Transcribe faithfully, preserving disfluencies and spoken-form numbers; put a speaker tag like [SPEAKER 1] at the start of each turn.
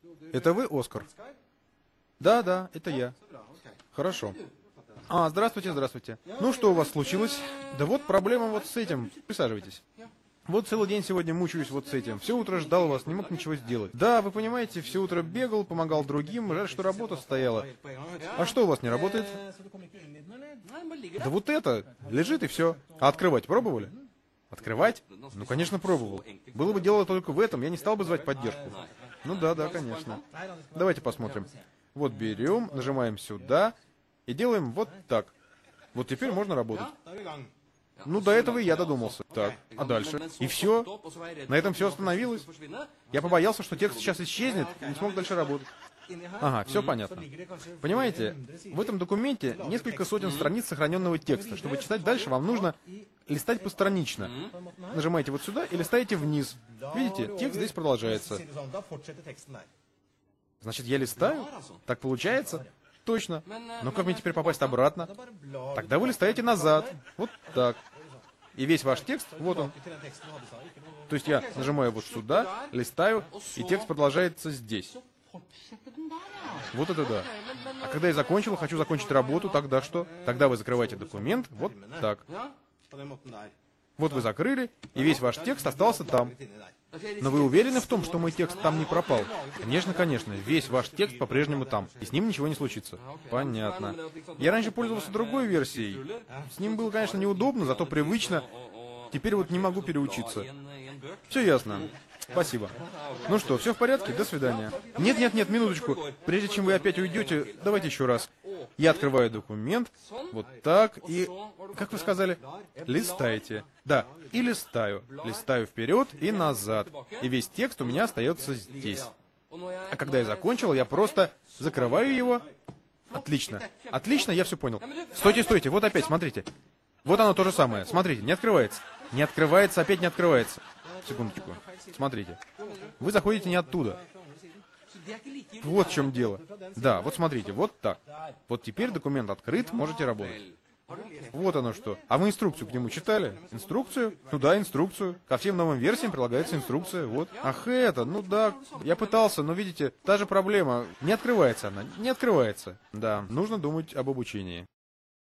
[SPEAKER 1] Это вы, Оскар? Да, да, это я. Хорошо. А, здравствуйте, здравствуйте. Ну, что у вас случилось? Да вот проблема вот с этим. Присаживайтесь. Вот целый день сегодня мучаюсь вот с этим. Все утро ждал вас, не мог ничего сделать. Да, вы понимаете, все утро бегал, помогал другим, жаль, что работа стояла. А что у вас не работает? Да вот это, лежит и все. А открывать пробовали? Открывать? Ну, конечно, пробовал. Было бы дело только в этом, я не стал бы звать поддержку. Ну да, да, конечно. Давайте посмотрим. Вот берем, нажимаем сюда и делаем вот так. Вот теперь можно работать. Ну, до этого и я додумался. Так, а дальше? И все? На этом все остановилось? Я побоялся, что текст сейчас исчезнет, и не смог дальше работать. Ага, все понятно. Понимаете, в этом документе несколько сотен страниц сохраненного текста. Чтобы читать дальше, вам нужно листать постранично. Нажимаете вот сюда и листаете вниз. Видите, текст здесь продолжается. Значит, я листаю? Так получается? Точно. Но как мне теперь попасть обратно? Тогда вы листаете назад. Вот так. И весь ваш текст, вот он. То есть я нажимаю вот сюда, листаю, и текст продолжается здесь. Вот это да. А когда я закончил, хочу закончить работу, тогда что? Тогда вы закрываете документ, вот так. Вот вы закрыли, и весь ваш текст остался там. Но вы уверены в том, что мой текст там не пропал? Конечно, конечно, весь ваш текст по-прежнему там, и с ним ничего не случится. Понятно. Я раньше пользовался другой версией. С ним было, конечно, неудобно, зато привычно. Теперь вот не могу переучиться. Все ясно. Спасибо. Ну что, все в порядке? До свидания. Нет, нет, нет, минуточку. Прежде чем вы опять уйдете, давайте еще раз. Я открываю документ, вот так, и... Как вы сказали? Листаете. Да, и листаю. Листаю вперед и назад. И весь текст у меня остается здесь. А когда я закончил, я просто закрываю его. Отлично. Отлично, я все понял. Стойте, стойте, вот опять, смотрите. Вот оно то же самое. Смотрите, не открывается. Не открывается, опять не открывается. Секундочку. Смотрите. Вы заходите не оттуда. Вот в чем дело. Да, вот смотрите, вот так. Вот теперь документ открыт, можете работать. Вот оно что. А вы инструкцию к нему читали? Инструкцию? Ну да, инструкцию. Ко всем новым версиям прилагается инструкция, вот. Ах это, ну да, я пытался, но видите, та же проблема. Не открывается она, не открывается. Да, нужно думать об обучении.